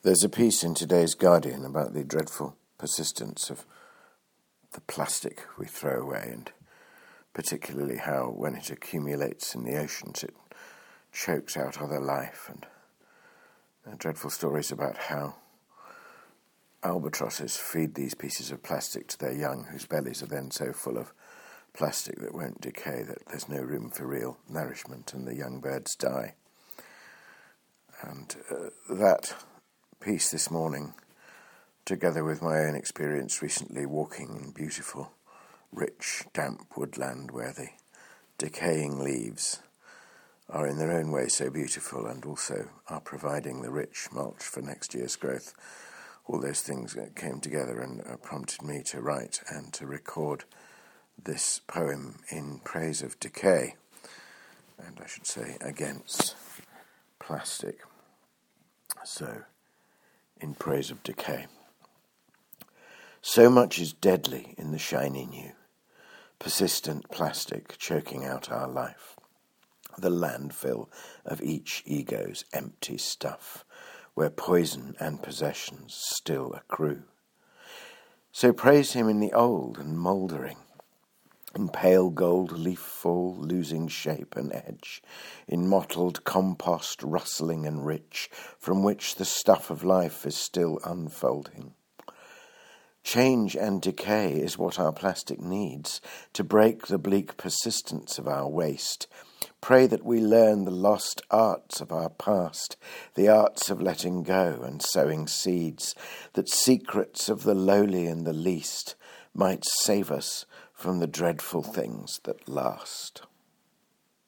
There's a piece in today's Guardian about the dreadful persistence of the plastic we throw away, and particularly how, when it accumulates in the oceans, it chokes out other life, and dreadful stories about how albatrosses feed these pieces of plastic to their young, whose bellies are then so full of plastic that won't decay that there's no room for real nourishment, and the young birds die. And that piece this morning, together with my own experience recently walking in beautiful, rich, damp woodland where the decaying leaves are in their own way so beautiful and also are providing the rich mulch for next year's growth, all those things came together and prompted me to write and to record this poem in praise of decay, and I should say against plastic. So, in praise of decay. So much is deadly in the shiny new, persistent plastic choking out our life, the landfill of each ego's empty stuff, where poison and possessions still accrue. So praise him in the old and mouldering, in pale gold leaf fall losing shape and edge, in mottled compost rustling and rich, from which the stuff of life is still unfolding. Change and decay is what our plastic needs to break the bleak persistence of our waste. Pray that we learn the lost arts of our past, the arts of letting go and sowing seeds, that secrets of the lowly and the least might save us from the dreadful things that last.